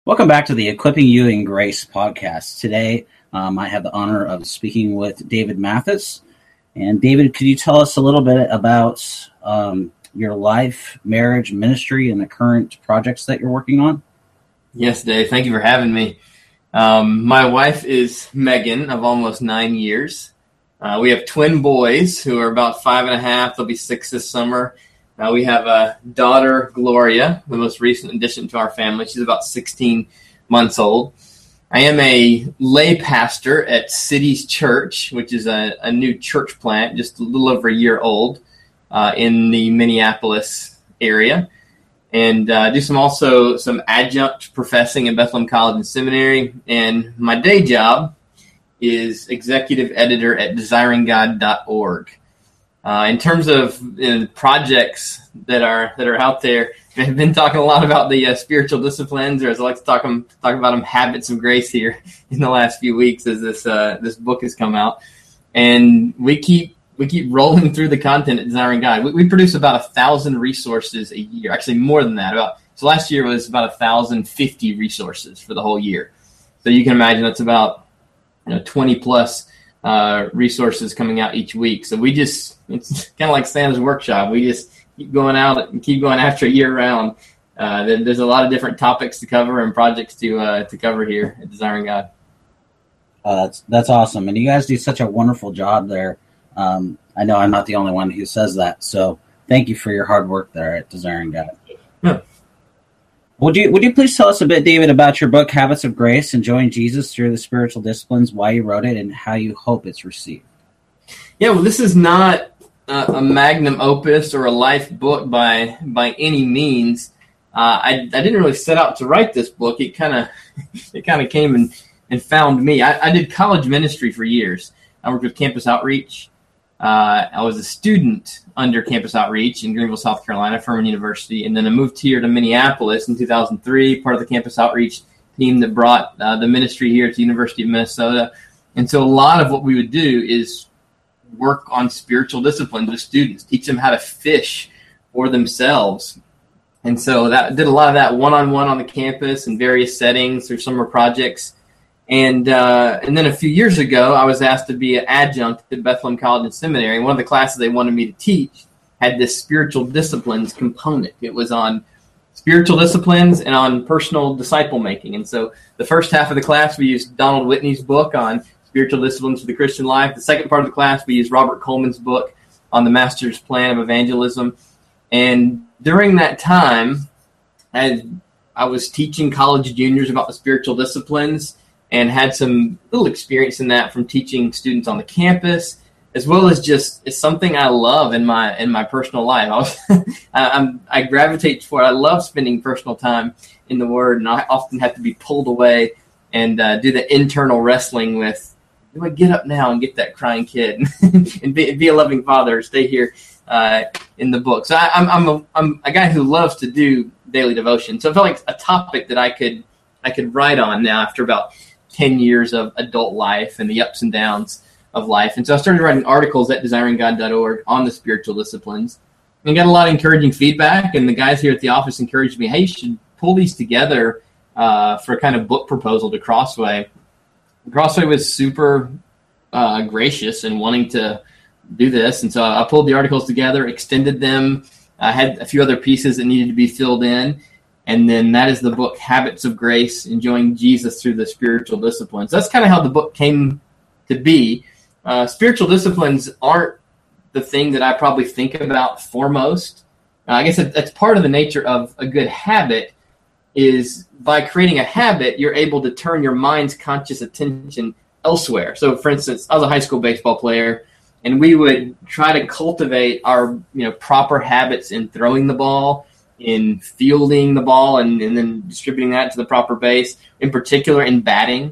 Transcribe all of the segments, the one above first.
Welcome back to the Equipping You in Grace podcast. Today, I have the honor of speaking with David Mathis. And David, could you tell us a little bit about your life, marriage, ministry, and the current projects that you're working on? Yes, Dave. Thank you for having me. My wife is Megan, of almost 9 years. We have twin boys who are about 5.5. They'll be 6 this summer. We have a daughter, Gloria, the most recent addition to our family. She's about 16 months old. I am a lay pastor at Cities Church, which is a new church plant, just a little over a year old, in the Minneapolis area. And do some adjunct professing at Bethlehem College and Seminary. And my day job is executive editor at desiringgod.org. In terms of projects that are out there, I've been talking a lot about the spiritual disciplines, or as I like to talk about them, habits of grace here in the last few weeks as this book has come out, and we keep rolling through the content at Desiring God. We produce about 1,000 resources a year, actually more than that. So last year was about 1,050 resources for the whole year. So you can imagine that's about 20 plus resources coming out each week. So it's kind of like Santa's workshop. We just keep going out and keep going after year round. There's a lot of different topics to cover and projects to cover here at Desiring God. That's awesome. And you guys do such a wonderful job there. I know I'm not the only one who says that. So thank you for your hard work there at Desiring God. Yeah. Would you please tell us a bit, David, about your book, Habits of Grace, Enjoying Jesus Through the Spiritual Disciplines, why you wrote it, and how you hope it's received? Yeah, well, this is not a magnum opus or a life book by any means. I didn't really set out to write this book. It kind of came and found me. I did college ministry for years. I worked with Campus Outreach. I was a student under Campus Outreach in Greenville, South Carolina, Furman University, and then I moved here to Minneapolis in 2003, part of the Campus Outreach team that brought the ministry here to the University of Minnesota. And so a lot of what we would do is work on spiritual disciplines with students, teach them how to fish for themselves. And so that did a lot of that one-on-one on the campus in various settings through summer projects. And then a few years ago, I was asked to be an adjunct at Bethlehem College and Seminary. And one of the classes they wanted me to teach had this spiritual disciplines component. It was on spiritual disciplines and on personal disciple making. And so the first half of the class, we used Donald Whitney's book on spiritual disciplines for the Christian life. The second part of the class, we used Robert Coleman's book on the Master's Plan of Evangelism. And during that time, I was teaching college juniors about the spiritual disciplines, and had some little experience in that from teaching students on the campus, as well as just it's something I love in my personal life. I gravitate toward. I love spending personal time in the Word, and I often have to be pulled away and do the internal wrestling with, do I get up now and get that crying kid and be a loving father, stay here in the book. So I'm a guy who loves to do daily devotion. So it felt like a topic that I could write on now after about 10 years of adult life and the ups and downs of life. And so I started writing articles at desiringgod.org on the spiritual disciplines and got a lot of encouraging feedback. And the guys here at the office encouraged me, hey, you should pull these together for a kind of book proposal to Crossway. Crossway was super gracious in wanting to do this. And so I pulled the articles together, extended them. I had a few other pieces that needed to be filled in. And then that is the book, Habits of Grace, Enjoying Jesus Through the Spiritual Disciplines. That's kind of how the book came to be. Spiritual disciplines aren't the thing that I probably think about foremost. I guess that's part of the nature of a good habit is by creating a habit, you're able to turn your mind's conscious attention elsewhere. So, for instance, I was a high school baseball player, and we would try to cultivate our proper habits in throwing the ball, in fielding the ball and then distributing that to the proper base, in particular in batting.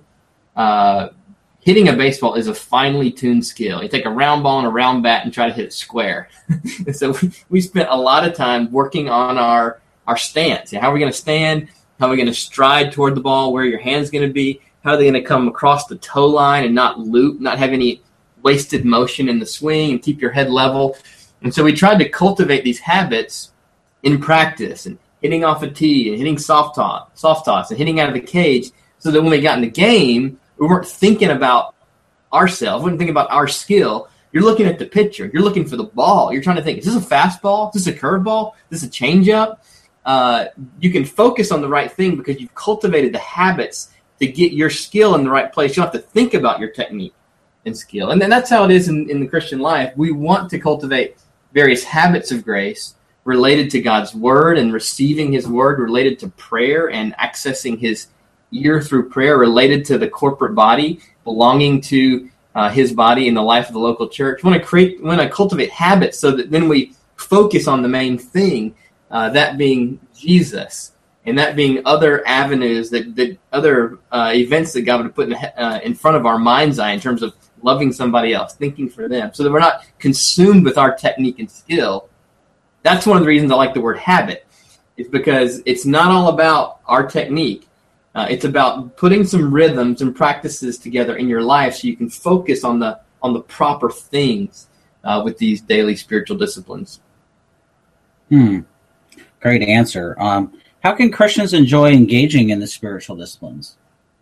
Hitting a baseball is a finely tuned skill. You take a round ball and a round bat and try to hit it square. And so we spent a lot of time working on our stance. How are we going to stand? How are we going to stride toward the ball? Where are your hands going to be? How are they going to come across the toe line and not loop, not have any wasted motion in the swing, and keep your head level? And so we tried to cultivate these habits in practice and hitting off a tee and hitting soft toss and hitting out of the cage, so that when we got in the game, we weren't thinking about ourselves, we weren't thinking about our skill. You're looking at the pitcher. You're looking for the ball. You're trying to think, is this a fastball? Is this a curveball? Is this a changeup? You can focus on the right thing because you've cultivated the habits to get your skill in the right place. You don't have to think about your technique and skill. And then that's how it is in the Christian life. We want to cultivate various habits of grace related to God's word and receiving his word, related to prayer and accessing his ear through prayer, related to the corporate body, belonging to his body in the life of the local church. We want to cultivate habits so that then we focus on the main thing, that being Jesus, and that being other avenues, that other events that God would put in front of our mind's eye in terms of loving somebody else, thinking for them, so that we're not consumed with our technique and skill. That's one of the reasons I like the word habit. It's because it's not all about our technique. It's about putting some rhythms and practices together in your life so you can focus on the proper things with these daily spiritual disciplines. Great answer. How can Christians enjoy engaging in the spiritual disciplines?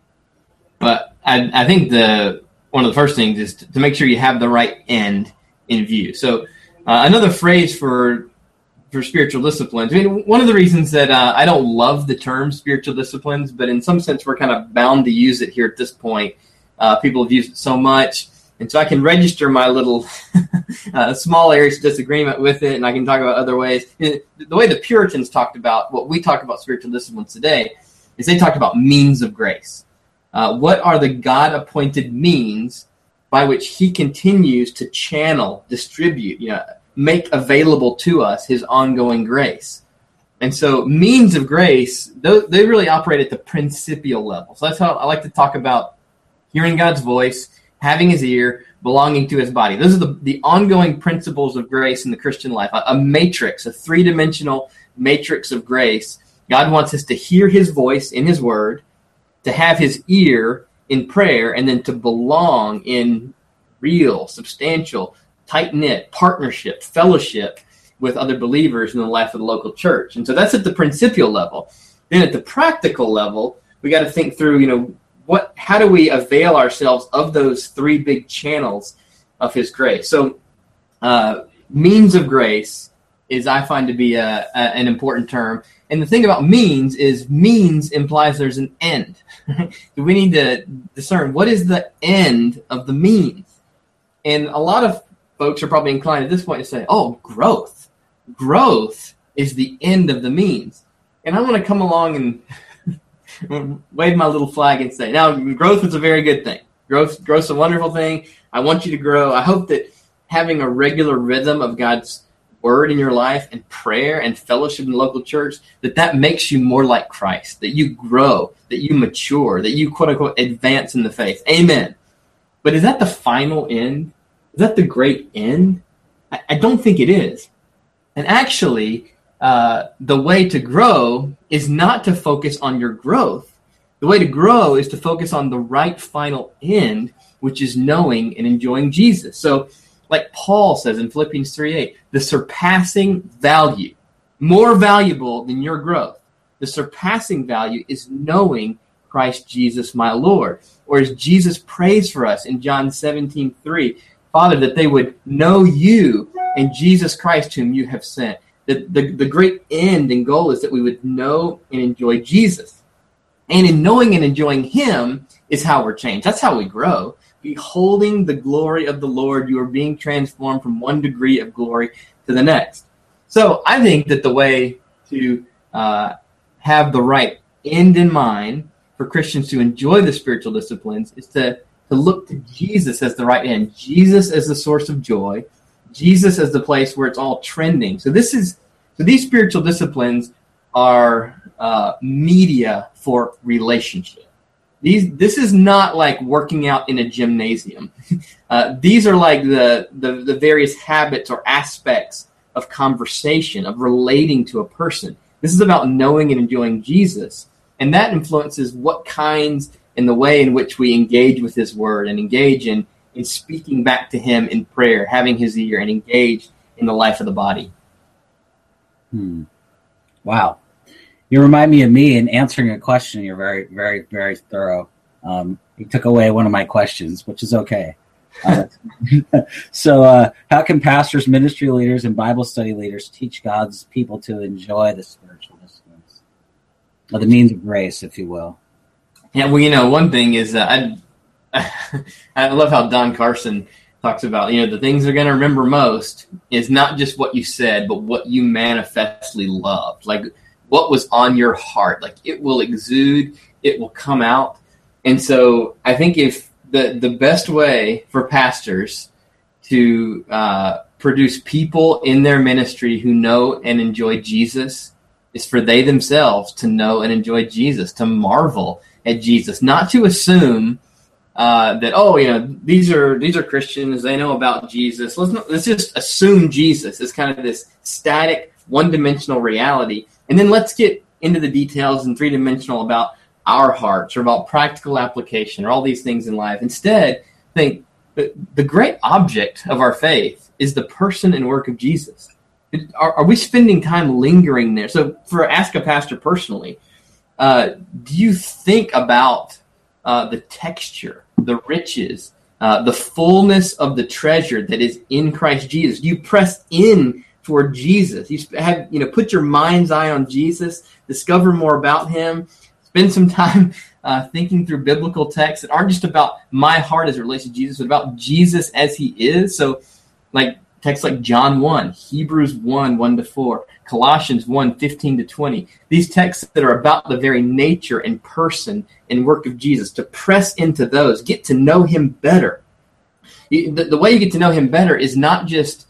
But I think one of the first things is to make sure you have the right end in view. So another phrase for spiritual disciplines. I mean, one of the reasons that I don't love the term spiritual disciplines, but in some sense we're kind of bound to use it here at this point. People have used it so much, and so I can register my little small areas of disagreement with it, and I can talk about other ways. The way the Puritans talked about what we talk about spiritual disciplines today is they talked about means of grace. What are the God-appointed means by which he continues to channel, distribute, make available to us his ongoing grace? And so means of grace, they really operate at the principial level. So that's how I like to talk about hearing God's voice, having his ear, belonging to his body. Those are the ongoing principles of grace in the Christian life, a matrix, a three-dimensional matrix of grace. God wants us to hear his voice in his word, to have his ear in prayer, and then to belong in real, substantial, tight-knit partnership, fellowship with other believers in the life of the local church. And so that's at the principial level. Then at the practical level, we got to think through, how do we avail ourselves of those three big channels of his grace? So means of grace is, I find, to be an important term. And the thing about means is means implies there's an end. We need to discern what is the end of the means. And a lot of folks are probably inclined at this point to say, oh, growth. Growth is the end of the means. And I want to come along and wave my little flag and say, now, growth is a very good thing. Growth's a wonderful thing. I want you to grow. I hope that having a regular rhythm of God's word in your life and prayer and fellowship in the local church, that makes you more like Christ, that you grow, that you mature, that you, quote unquote, advance in the faith. Amen. But is that the final end? Is that the great end? I don't think it is. And actually, the way to grow is not to focus on your growth. The way to grow is to focus on the right final end, which is knowing and enjoying Jesus. So, like Paul says in Philippians 3:8, the surpassing value, more valuable than your growth, the surpassing value is knowing Christ Jesus my Lord. Or as Jesus prays for us in John 17:3, Father, that they would know you and Jesus Christ whom you have sent. The great end and goal is that we would know and enjoy Jesus. And in knowing and enjoying him is how we're changed. That's how we grow. Beholding the glory of the Lord, you are being transformed from one degree of glory to the next. So I think that the way to have the right end in mind for Christians to enjoy the spiritual disciplines is to look to Jesus as the right end. Jesus as the source of joy. Jesus as the place where it's all trending. So these spiritual disciplines are media for relationship. This is not like working out in a gymnasium. These are like the various habits or aspects of conversation, of relating to a person. This is about knowing and enjoying Jesus. And that influences what kinds and the way in which we engage with his word and engage in speaking back to him in prayer, having his ear, and engage in the life of the body. Wow. You remind me of me in answering a question. You're very, very, very thorough. You took away one of my questions, which is okay. So how can pastors, ministry leaders, and Bible study leaders teach God's people to enjoy the spiritual disciplines, or the means of grace, if you will? Yeah, well, one thing is I love how Don Carson talks about, the things they're going to remember most is not just what you said, but what you manifestly loved, like what was on your heart. Like it will exude, it will come out. And so I think if the best way for pastors to produce people in their ministry who know and enjoy Jesus is for they themselves to know and enjoy Jesus, to marvel at Jesus, not to assume that, these are Christians, they know about Jesus. Let's just assume Jesus is kind of this static, one-dimensional reality, and then let's get into the details and three-dimensional about our hearts or about practical application or all these things in life. Instead, think the great object of our faith is the person and work of Jesus. Are we spending time lingering there? So for Ask a Pastor personally, do you think about the texture, the riches, the fullness of the treasure that is in Christ Jesus? Do you press in toward Jesus? You have, put your mind's eye on Jesus, discover more about him, spend some time thinking through biblical texts that aren't just about my heart as it relates to Jesus, but about Jesus as he is. So like texts like John 1, Hebrews 1, 1-4, Colossians 1, 15-20. These texts that are about the very nature and person and work of Jesus, to press into those, get to know him better. The way you get to know him better is not just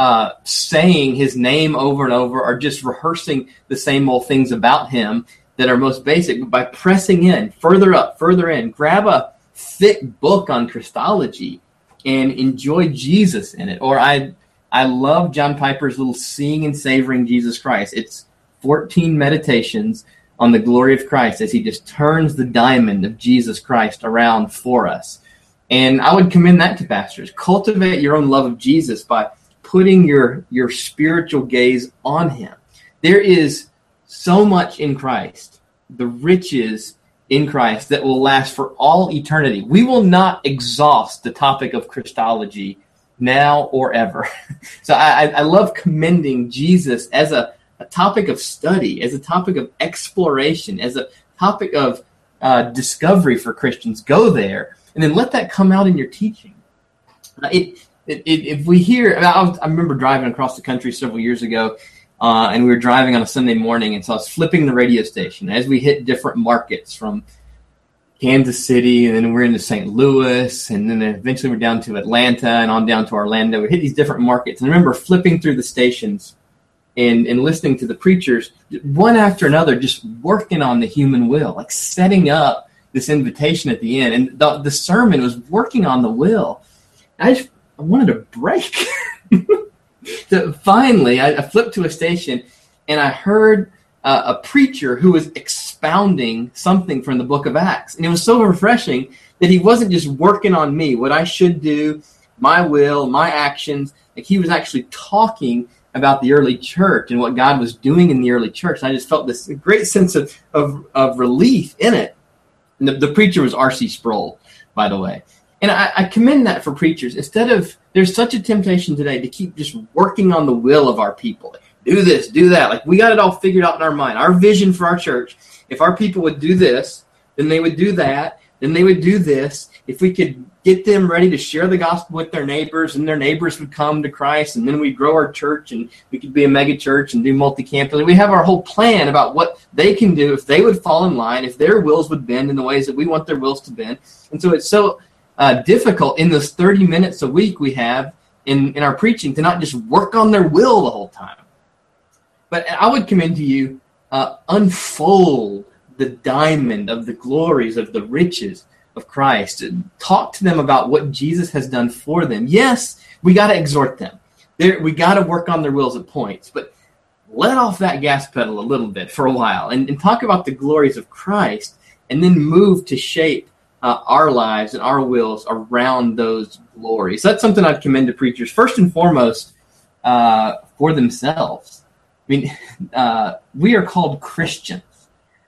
saying his name over and over or just rehearsing the same old things about him that are most basic, but by pressing in, further up, further in, grab a thick book on Christology and enjoy Jesus in it. Or I love John Piper's little Seeing and Savoring Jesus Christ. It's 14 meditations on the glory of Christ as he just turns the diamond of Jesus Christ around for us. And I would commend that to pastors. Cultivate your own love of Jesus by putting your spiritual gaze on him. There is so much in Christ, the riches in Christ that will last for all eternity. We will not exhaust the topic of Christology now or ever. So I love commending Jesus as a topic of study, as a topic of exploration, as a topic of discovery for Christians. Go there, and then let that come out in your teaching. If we hear, I remember driving across the country several years ago, and we were driving on a Sunday morning, and so I was flipping the radio station as we hit different markets from Kansas City, and then we're into St. Louis, and then eventually we're down to Atlanta and on down to Orlando. We hit these different markets, and I remember flipping through the stations and listening to the preachers, one after another, just working on the human will, like setting up this invitation at the end. And the sermon was working on the will. I wanted to break. So finally, I flipped to a station, and I heard a preacher who was expounding something from the book of Acts. And it was so refreshing that he wasn't just working on me, what I should do, my will, my actions. Like he was actually talking about the early church and what God was doing in the early church. And I just felt this great sense of relief in it. And the preacher was R.C. Sproul, by the way. And I commend that for preachers. Instead of, there's such a temptation today to keep just working on the will of our people. Do this, do that. Like we got it all figured out in our mind. Our vision for our church, if our people would do this, then they would do that, then they would do this. If we could get them ready to share the gospel with their neighbors, and their neighbors would come to Christ, and then we'd grow our church, and we could be a mega church and do multi-campus. We have our whole plan about what they can do if they would fall in line, if their wills would bend in the ways that we want their wills to bend. And so it's so difficult in those 30 minutes a week we have in our preaching to not just work on their will the whole time. But I would commend to you, unfold the diamond of the glories of the riches of Christ. Talk to them about what Jesus has done for them. Yes, we got to exhort them. We got to work on their wills at points, but let off that gas pedal a little bit for a while and talk about the glories of Christ, and then move to shape our lives and our wills around those glories. That's something I'd commend to preachers, first and foremost, for themselves. I mean, we are called Christians.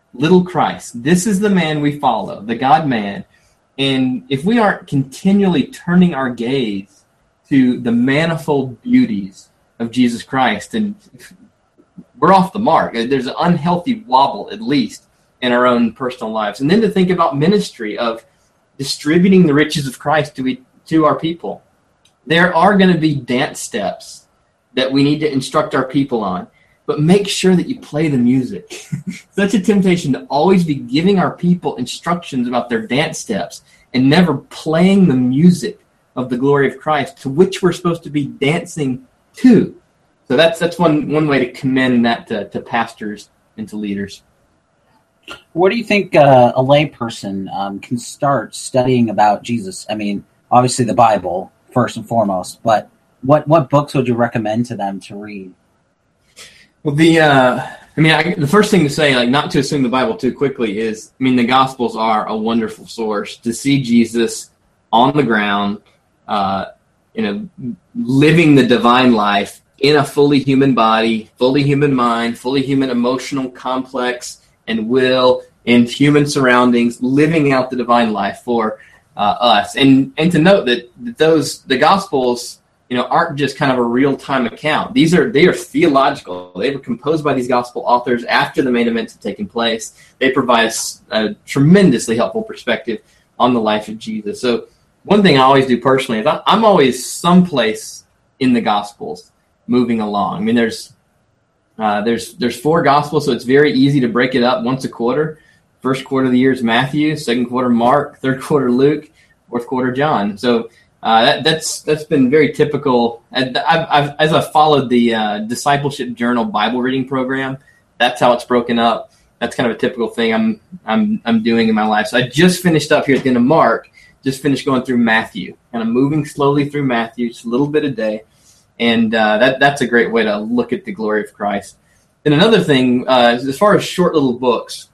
little Christ. This is the man we follow, the God-man. And if we aren't continually turning our gaze to the manifold beauties of Jesus Christ, then we're off the mark. There's an unhealthy wobble, at least, in our own personal lives. And then to think about ministry of distributing the riches of Christ to our people. There are going to be dance steps that we need to instruct our people on, but make sure that you play the music. Such a temptation to always be giving our people instructions about their dance steps and never playing the music of the glory of Christ to which we're supposed to be dancing to. So that's one way to commend that to pastors and to leaders. Where do you think a layperson can start studying about Jesus? I mean, obviously the Bible first and foremost, but what books would you recommend to them to read? Well, the first thing to say, like, not to assume the Bible too quickly, is, the Gospels are a wonderful source to see Jesus on the ground, living the divine life in a fully human body, fully human mind, fully human emotional complex and will, in human surroundings, living out the divine life for us. And to note that the Gospels, aren't just kind of a real-time account. They are theological. They were composed by these gospel authors after the main events have taken place. They provide a tremendously helpful perspective on the life of Jesus. So one thing I always do personally is I'm always someplace in the Gospels moving along. There's 4 Gospels, so it's very easy to break it up once a quarter. First quarter of the year is Matthew, second quarter Mark, third quarter Luke, fourth quarter John. So that's been very typical. As I've followed the Discipleship Journal Bible reading program, that's how it's broken up. That's kind of a typical thing I'm doing in my life. So I just finished up here at the end of Mark. Just finished going through Matthew, kind of moving slowly through Matthew, just a little bit a day, and that's a great way to look at the glory of Christ. And another thing, as far as short little books,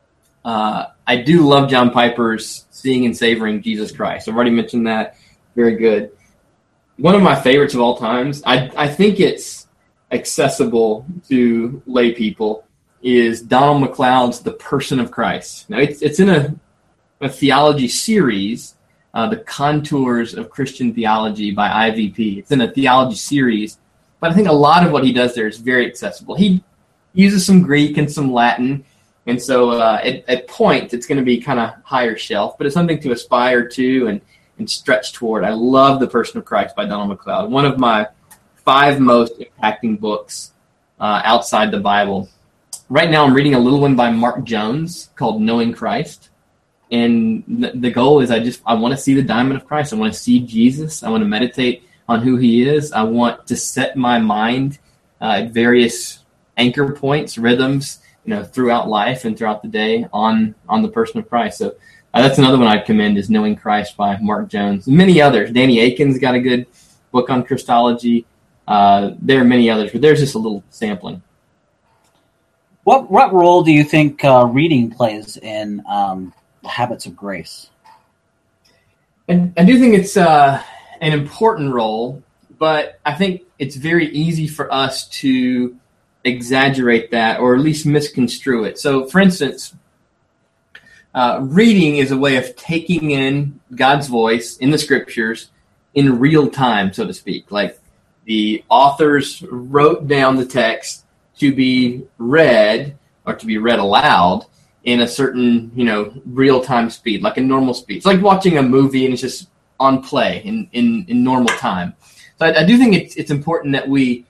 I do love John Piper's Seeing and Savoring Jesus Christ. I've already mentioned that. Very good. One of my favorites of all times, I think it's accessible to lay people, is Donald McLeod's The Person of Christ. Now, it's in a theology series, The Contours of Christian Theology by IVP. It's in a theology series, but I think a lot of what he does there is very accessible. He uses some Greek and some Latin, and so at point, it's going to be kind of higher shelf, but it's something to aspire to and stretch toward. I love The Person of Christ by Donald McLeod. One of my 5 most impacting books outside the Bible. Right now I'm reading a little one by Mark Jones called Knowing Christ. And the goal is I want to see the diamond of Christ. I want to see Jesus. I want to meditate on who he is. I want to set my mind at various anchor points, rhythms, throughout life and throughout the day on the person of Christ. So that's another one I'd commend, is Knowing Christ by Mark Jones. And many others. Danny Akin's got a good book on Christology. There are many others, but there's just a little sampling. What role do you think reading plays in the habits of grace? And I do think it's an important role, but I think it's very easy for us to exaggerate that or at least misconstrue it. So, for instance, reading is a way of taking in God's voice in the scriptures in real time, so to speak. Like the authors wrote down the text to be read or to be read aloud in a certain, real time speed, like a normal speed. It's like watching a movie and it's just on play in normal time. So I do think it's important that we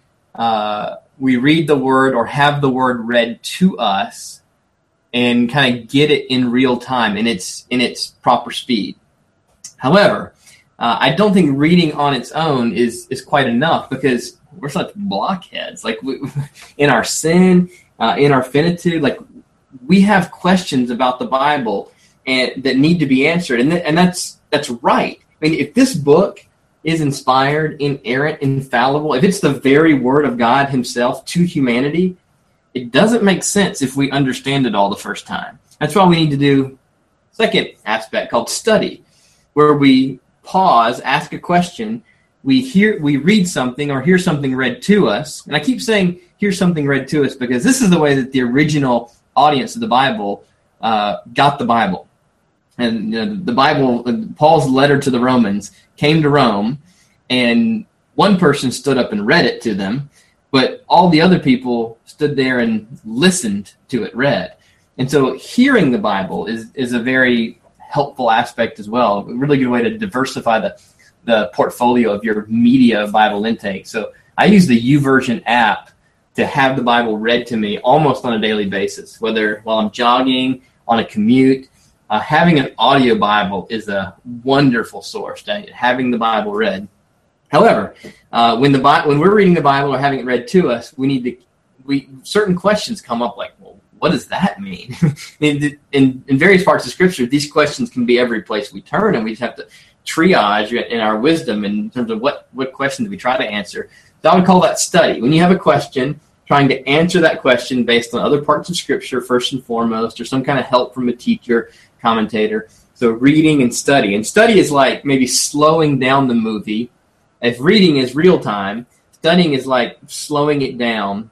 read the word or have the word read to us and kind of get it in real time in its proper speed. However, I don't think reading on its own is quite enough, because we're such blockheads. Like in our sin, in our finitude, like we have questions about the Bible and that need to be answered, and that's right. I mean, if this book is inspired, inerrant, infallible, if it's the very word of God himself to humanity, it doesn't make sense if we understand it all the first time. That's why we need to do a second aspect called study, where we pause, ask a question, we read something or hear something read to us. And I keep saying hear something read to us because this is the way that the original audience of the Bible got the Bible. And the Bible, Paul's letter to the Romans, came to Rome, and one person stood up and read it to them, but all the other people stood there and listened to it read. And so hearing the Bible is a very helpful aspect as well, a really good way to diversify the portfolio of your media Bible intake. So I use the YouVersion app to have the Bible read to me almost on a daily basis, whether while I'm jogging, on a commute. Having an audio Bible is a wonderful source, having the Bible read. However, when we're reading the Bible or having it read to us, certain questions come up like, well, what does that mean? in various parts of Scripture, these questions can be every place we turn, and we just have to triage in our wisdom in terms of what questions we try to answer. So I would call that study. When you have a question, trying to answer that question based on other parts of Scripture first and foremost, or some kind of help from a teacher, commentator. So reading and study. And study is like maybe slowing down the movie. If reading is real time, studying is like slowing it down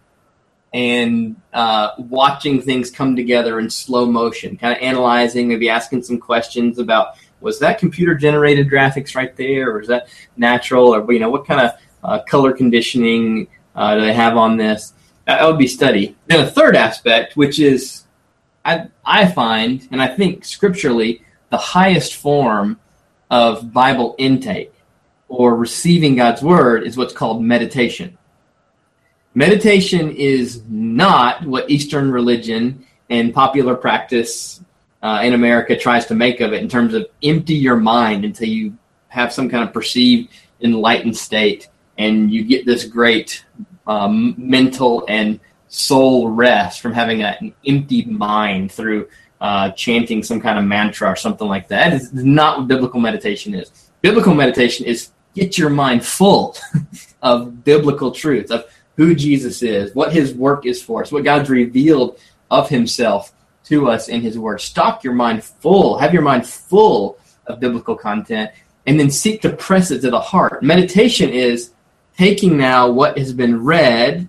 and watching things come together in slow motion, kind of analyzing, maybe asking some questions about, was that computer-generated graphics right there, or is that natural, or what kind of color conditioning do they have on this? That would be study. Then a third aspect, which is, I find, and I think scripturally, the highest form of Bible intake or receiving God's Word is what's called meditation. Meditation is not what Eastern religion and popular practice in America tries to make of it in terms of empty your mind until you have some kind of perceived enlightened state and you get this great mental and soul rest from having an empty mind through chanting some kind of mantra or something like that. That is not what biblical meditation is. Biblical meditation is get your mind full of biblical truth, of who Jesus is, what his work is for us, what God's revealed of himself to us in his word. Stock your mind full, have your mind full of biblical content, and then seek to press it to the heart. Meditation is taking now what has been read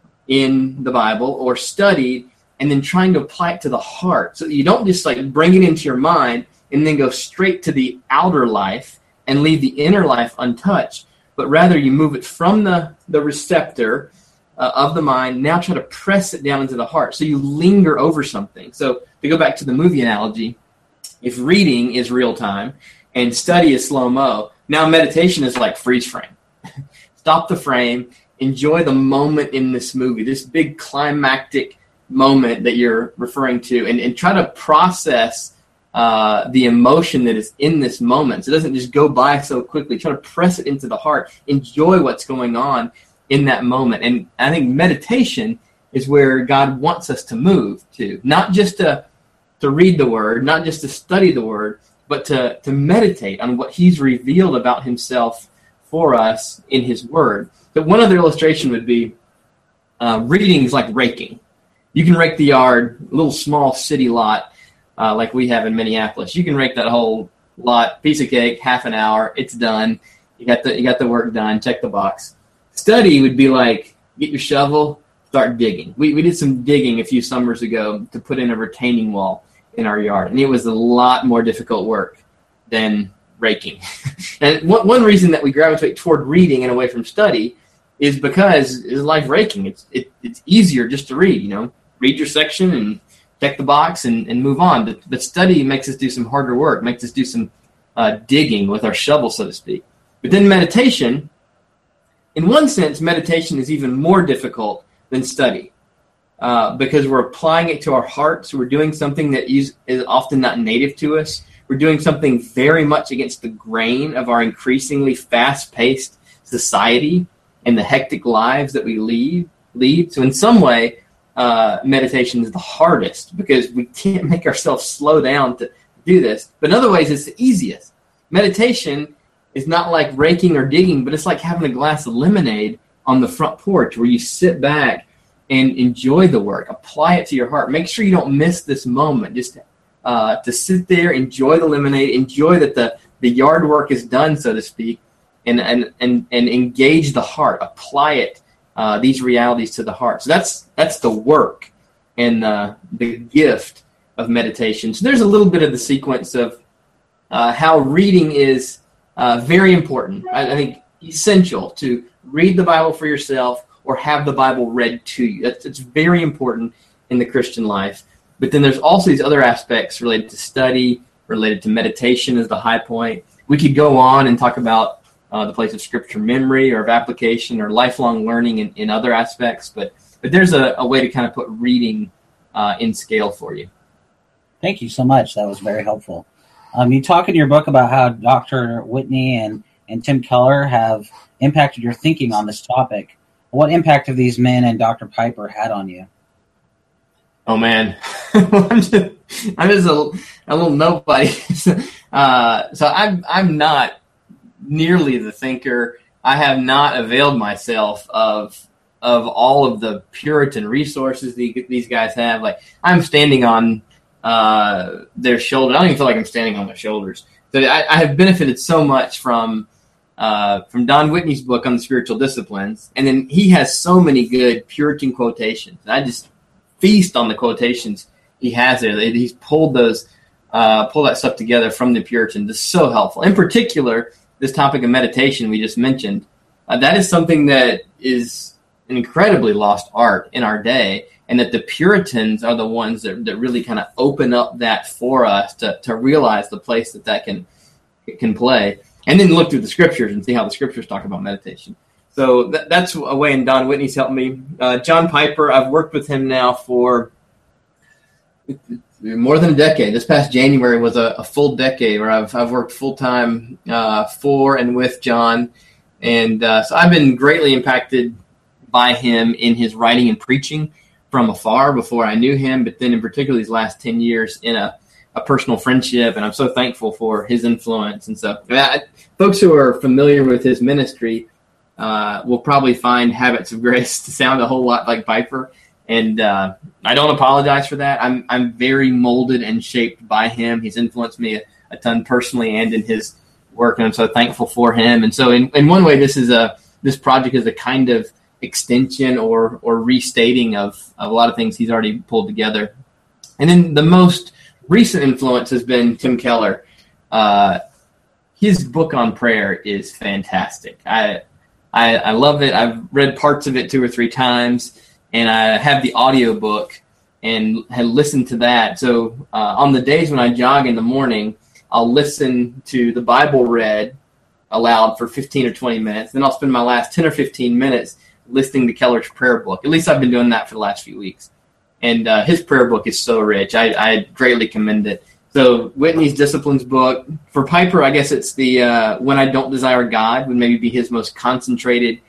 in the Bible or studied and then trying to apply it to the heart. So you don't just like bring it into your mind and then go straight to the outer life and leave the inner life untouched, but rather you move it from the receptor of the mind, now try to press it down into the heart. So you linger over something. So to go back to the movie analogy, if reading is real time and study is slow-mo, now meditation is like freeze frame. Stop the frame, enjoy the moment in this movie, this big climactic moment that you're referring to, and try to process the emotion that is in this moment. So it doesn't just go by so quickly. Try to press it into the heart. Enjoy what's going on in that moment. And I think meditation is where God wants us to move to, not just to read the Word, not just to study the Word, but to meditate on what he's revealed about himself for us in his Word. But one other illustration would be reading is like raking. You can rake the yard, a little small city lot like we have in Minneapolis. You can rake that whole lot, piece of cake, half an hour, it's done. You got the work done, check the box. Study would be like, get your shovel, start digging. We did some digging a few summers ago to put in a retaining wall in our yard, and it was a lot more difficult work than raking. And one reason that we gravitate toward reading and away from study is because it's like raking. It's easier just to read, read your section and check the box and move on. But study makes us do some harder work, makes us do some digging with our shovel, so to speak. But then meditation, in one sense, meditation is even more difficult than study because we're applying it to our hearts. We're doing something that is often not native to us. We're doing something very much against the grain of our increasingly fast-paced society and the hectic lives that we lead. So in some way, meditation is the hardest because we can't make ourselves slow down to do this. But in other ways, it's the easiest. Meditation is not like raking or digging, but it's like having a glass of lemonade on the front porch where you sit back and enjoy the work. Apply it to your heart. Make sure you don't miss this moment. Just to sit there, enjoy the lemonade, enjoy that the yard work is done, so to speak, and engage the heart. Apply it, these realities to the heart. So that's the work. and the gift of meditation. So there's a little bit of the sequence of how reading is very important. I think essential to read the Bible for yourself or have the Bible read to you. It's very important in the Christian life. But then there's also these other aspects related to study, related to meditation as the high point. We could go on and talk about the place of scripture memory or of application or lifelong learning in other aspects. But there's a way to kind of put reading in scale for you. Thank you so much. That was very helpful. You talk in your book about how Dr. Whitney and Tim Keller have impacted your thinking on this topic. What impact have these men and Dr. Piper had on you? Oh, man. I'm just a little nobody. So I'm not nearly the thinker. I have not availed myself of all of the Puritan resources these guys have. Like, I'm standing on their shoulder. I don't even feel like I'm standing on their shoulders. So I have benefited so much from Don Whitney's book on the spiritual disciplines, and then he has so many good Puritan quotations. I just feast on the quotations he has there. He's pulled that stuff together from the Puritans. It's so helpful. In particular, this topic of meditation we just mentioned, that is something that is an incredibly lost art in our day, and that the Puritans are the ones that really kind of open up that for us to realize the place that can play, and then look through the scriptures and see how the scriptures talk about meditation. So that's a way in Don Whitney's helped me. John Piper, I've worked with him now for more than a decade. This past January was a full decade where I've worked full-time for and with John. And so I've been greatly impacted by him in his writing and preaching from afar before I knew him, but then in particular these last 10 years in a personal friendship, and I'm so thankful for his influence. And so folks who are familiar with his ministry will probably find Habits of Grace to sound a whole lot like Piper, and I don't apologize for that. I'm very molded and shaped by him. He's influenced me a ton personally and in his work, and I'm so thankful for him. And so in one way, this project is a kind of extension or restating of a lot of things he's already pulled together. And then the most recent influence has been Tim Keller. His book on prayer is fantastic. I love it. I've read parts of it 2 or 3 times, and I have the audio book and had listened to that. So on the days when I jog in the morning, I'll listen to the Bible read aloud for 15 or 20 minutes. Then I'll spend my last 10 or 15 minutes listening to Keller's prayer book. At least I've been doing that for the last few weeks. And his prayer book is so rich. I greatly commend it. So Whitney's Disciplines book. For Piper, I guess it's the When I Don't Desire God would maybe be his most concentrated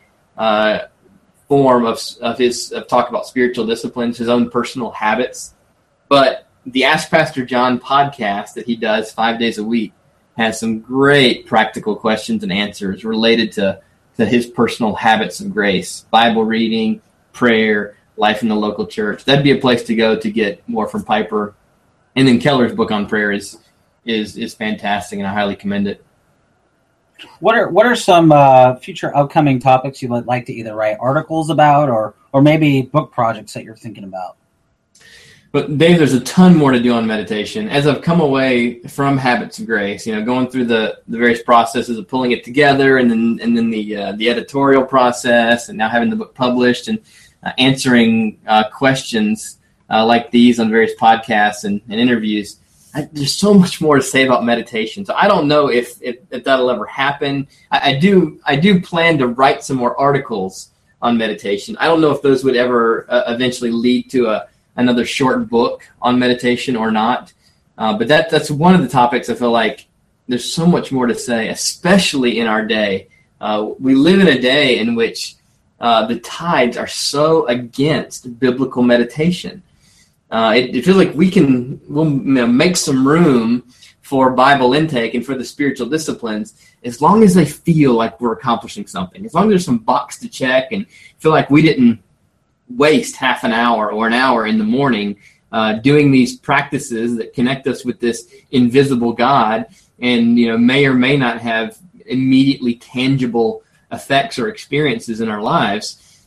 form of talk about spiritual disciplines, his own personal habits. But the Ask Pastor John podcast that he does 5 days a week has some great practical questions and answers related to his personal habits of grace, Bible reading, prayer, life in the local church. That'd be a place to go to get more from Piper. And then Keller's book on prayer is fantastic, and I highly commend it. What are some future upcoming topics you would like to either write articles about or maybe book projects that you're thinking about? But Dave, there's a ton more to do on meditation. As I've come away from Habits of Grace, going through the various processes of pulling it together, and then the editorial process, and now having the book published, and answering questions like these on various podcasts and interviews. There's so much more to say about meditation. So I don't know if that'll ever happen. I do plan to write some more articles on meditation. I don't know if those would ever eventually lead to another short book on meditation or not. But that's one of the topics I feel like there's so much more to say, especially in our day. We live in a day in which the tides are so against biblical meditation. It feels like we'll make some room for Bible intake and for the spiritual disciplines as long as they feel like we're accomplishing something. As long as there's some box to check and feel like we didn't waste half an hour or an hour in the morning doing these practices that connect us with this invisible God and may or may not have immediately tangible effects or experiences in our lives.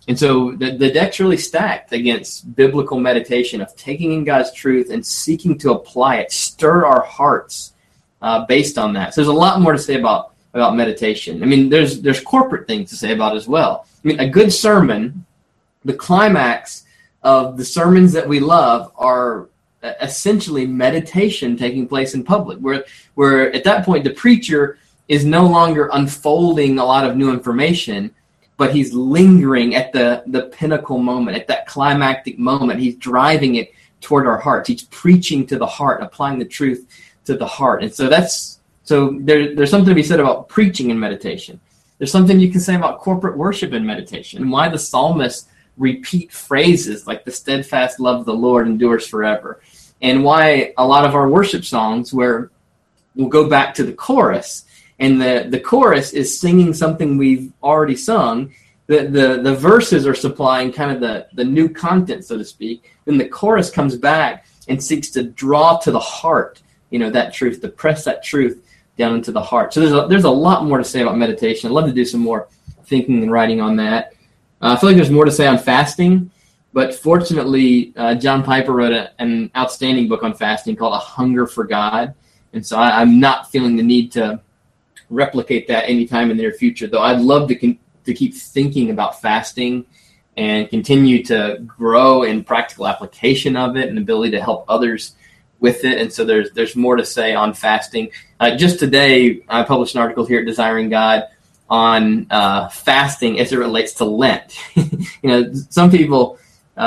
And so the deck's really stacked against biblical meditation of taking in God's truth and seeking to apply it, stir our hearts based on that. So there's a lot more to say about meditation. I mean, there's corporate things to say about it as well. I mean, a good sermon, the climax of the sermons that we love are essentially meditation taking place in public, where at that point the preacher is no longer unfolding a lot of new information, but he's lingering at the pinnacle moment, at that climactic moment. He's driving it toward our hearts. He's preaching to the heart, applying the truth to the heart. And so there's something to be said about preaching and meditation. There's something you can say about corporate worship and meditation, and why the psalmists repeat phrases like the steadfast love of the Lord endures forever, and why a lot of our worship songs where we'll go back to the chorus, and the chorus is singing something we've already sung. The verses are supplying kind of the new content, so to speak. Then the chorus comes back and seeks to draw to the heart, that truth, to press that truth down into the heart. So there's a lot more to say about meditation. I'd love to do some more thinking and writing on that. I feel like there's more to say on fasting, but fortunately, John Piper wrote an outstanding book on fasting called A Hunger for God. And so I'm not feeling the need to replicate that anytime in the near future, though I'd love to keep thinking about fasting and continue to grow in practical application of it and ability to help others with it. And so there's more to say on fasting. Just today, I published an article here at Desiring God on fasting as it relates to Lent. Some people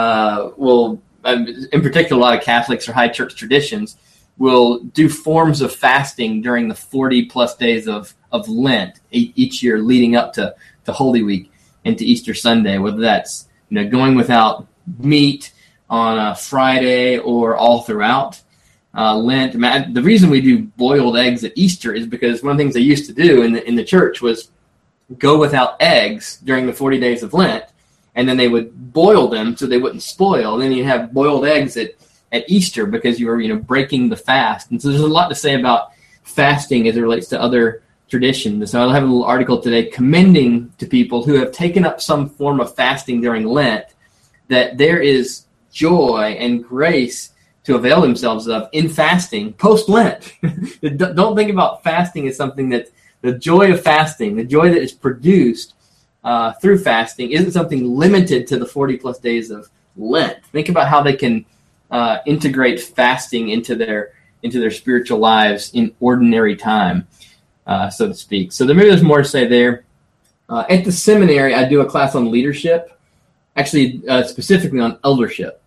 will, in particular, a lot of Catholics or high church traditions, will do forms of fasting during the 40-plus days of Lent each year leading up to Holy Week and to Easter Sunday, whether that's going without meat on a Friday or all throughout Lent. The reason we do boiled eggs at Easter is because one of the things they used to do in the church was go without eggs during the 40 days of Lent, and then they would boil them so they wouldn't spoil. And then you have boiled eggs at Easter because you were breaking the fast. And so there's a lot to say about fasting as it relates to other traditions. So I'll have a little article today commending to people who have taken up some form of fasting during Lent that there is joy and grace to avail themselves of in fasting post-Lent. Don't think about fasting as something that the joy of fasting, the joy that is produced through fasting, isn't something limited to the 40-plus days of Lent. Think about how they can integrate fasting into their spiritual lives in ordinary time, so to speak. So there's more to say there. At the seminary, I do a class on leadership, actually specifically on eldership.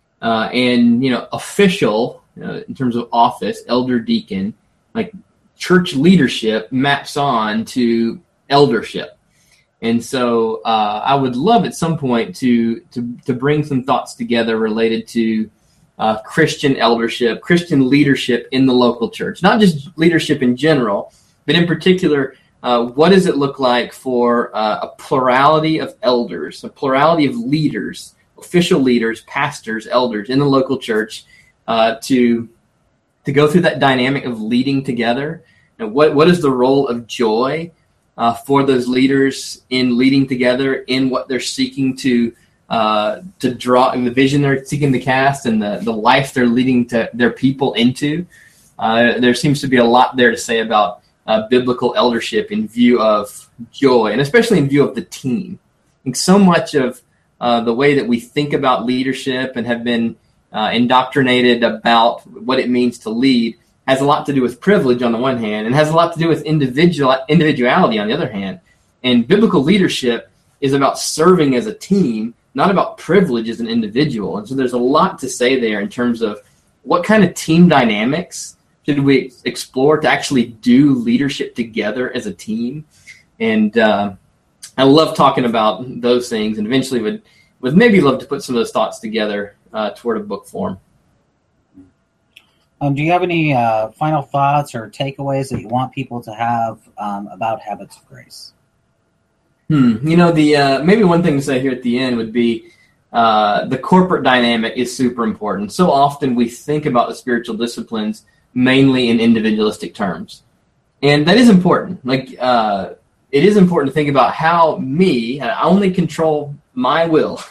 And official, in terms of office, elder, deacon, like church leadership maps on to eldership. And so I would love at some point to bring some thoughts together related to Christian eldership, Christian leadership in the local church, not just leadership in general, but in particular, what does it look like for a plurality of elders, a plurality of leaders, official leaders, pastors, elders in the local church to go through that dynamic of leading together? And what is the role of joy for those leaders in leading together in what they're seeking to draw, and the vision they're seeking to cast, and the life they're leading to their people into? There seems to be a lot there to say about biblical eldership in view of joy, and especially in view of the team. I think so much of the way that we think about leadership and have been indoctrinated about what it means to lead has a lot to do with privilege on the one hand, and has a lot to do with individuality on the other hand. And biblical leadership is about serving as a team, not about privilege as an individual. And so there's a lot to say there in terms of what kind of team dynamics should we explore to actually do leadership together as a team. And I love talking about those things, and eventually would maybe love to put some of those thoughts together toward a book form. Do you have any final thoughts or takeaways that you want people to have about Habits of Grace? Maybe one thing to say here at the end would be the corporate dynamic is super important. So often we think about the spiritual disciplines mainly in individualistic terms, and that is important. It is important to think about how I only control my will.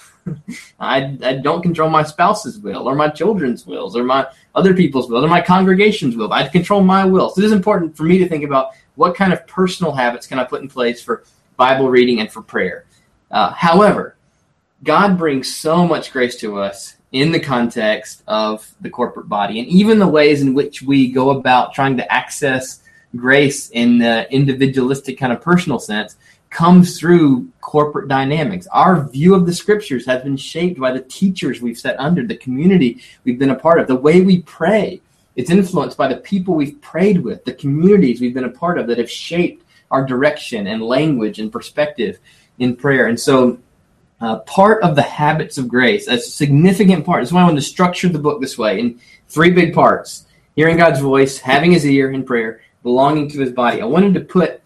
I don't control my spouse's will or my children's wills or my other people's will or my congregation's will. I control my will. So it is important for me to think about what kind of personal habits can I put in place for Bible reading and for prayer. However, God brings so much grace to us in the context of the corporate body, and even the ways in which we go about trying to access grace in the individualistic kind of personal sense comes through corporate dynamics. Our view of the scriptures has been shaped by the teachers we've sat under, the community we've been a part of, the way we pray. It's influenced by the people we've prayed with, the communities we've been a part of that have shaped our direction and language and perspective in prayer. And so part of the habits of grace, a significant part, that's why I wanted to structure the book this way in 3 big parts: hearing God's voice, having his ear in prayer, belonging to his body. I wanted to put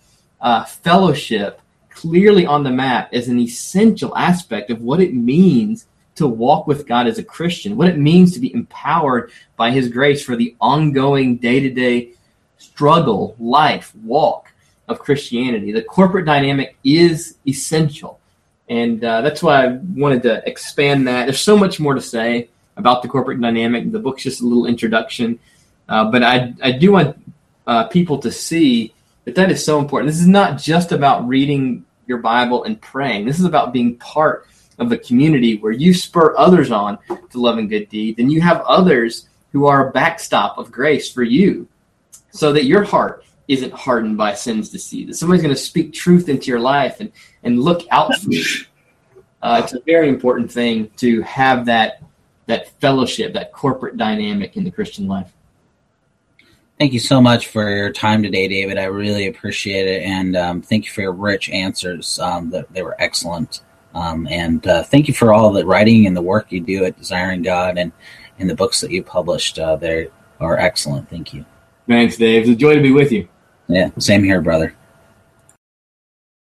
fellowship clearly on the map as an essential aspect of what it means to walk with God as a Christian, what it means to be empowered by his grace for the ongoing day-to-day struggle, life, walk of Christianity. The corporate dynamic is essential. And that's why I wanted to expand that. There's so much more to say about the corporate dynamic. The book's just a little introduction. But I do want people to see that is so important. This is not just about reading your Bible and praying. This is about being part of a community where you spur others on to love and good deeds, and you have others who are a backstop of grace for you so that your heart isn't hardened by sin's deceit, that somebody's going to speak truth into your life and look out for you. It's a very important thing to have that fellowship, that corporate dynamic in the Christian life. Thank you so much for your time today, David. I really appreciate it, and thank you for your rich answers. They were excellent. And thank you for all the writing and the work you do at Desiring God and the books that you published. They are excellent. Thank you. Thanks, Dave. It's a joy to be with you. Yeah, same here, brother.